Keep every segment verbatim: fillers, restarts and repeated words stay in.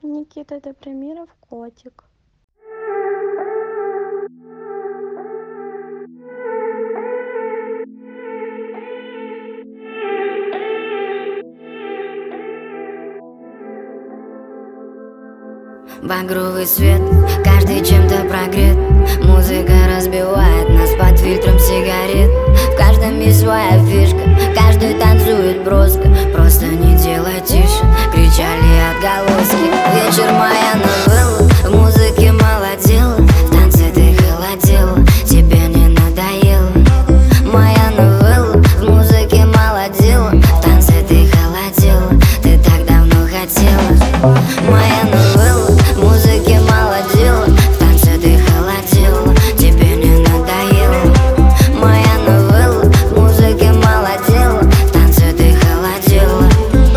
Никита Добромиров, котик. Багровый свет, каждый чем-то прогрет. Музыка разбивает нас под фильтром сигарет. В каждом есть своя фишка, каждый танцует броско. Просто не делай тише, кричали отголоски. Вечер моя новелла, в музыке мало дела. В танце ты холодела, тебе не надоело. Моя новелла, в музыке мало дела. В танце ты холодела, ты так давно хотела. Моя новелла, в музыке мало дела. В танце ты холодела, тебе не надоело. Моя новелла, в музыке мало дела. В танце ты холодела.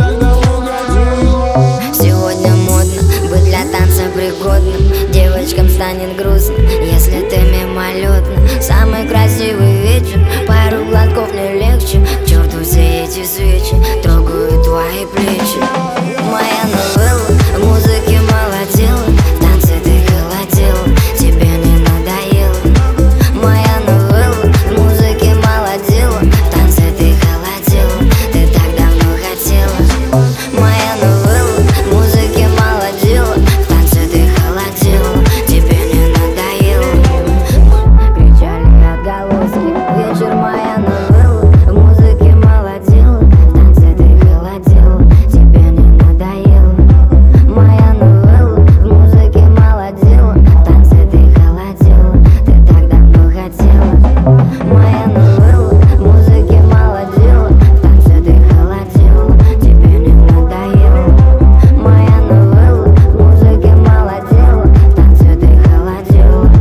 Сегодня модно быть для танца пригодным. Девочкам станет грустно, если ты мимолетно. Самый красивый вечер, пару глотков не легче. К черту все эти свечи, трогают твои плечи. Моя новелла, в музыке мало дела. В танце ты холодела, тебе не надоело. Моя новелла, в музыке мало дела. В танце ты холодела, ты так давно хотела. Моя новелла, в музыке мало дела. В танце ты холодела, тебе не надоело. Кричали отголоски. Вечер моя новелла, в музыке мало дела. В танце ты холодела, тебе не надоело. Моя новелла, в музыке мало дела. В танце ты холодела, ты так давно хотела. Моя новелла, в музыке мало дела. В танце ты холодела, тебе не надоело. Моя новелла, в музыке мало дела. В танце ты холодела.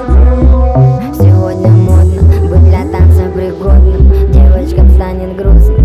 Сегодня модно быть для танца пригодным. Девочкам станет грустно,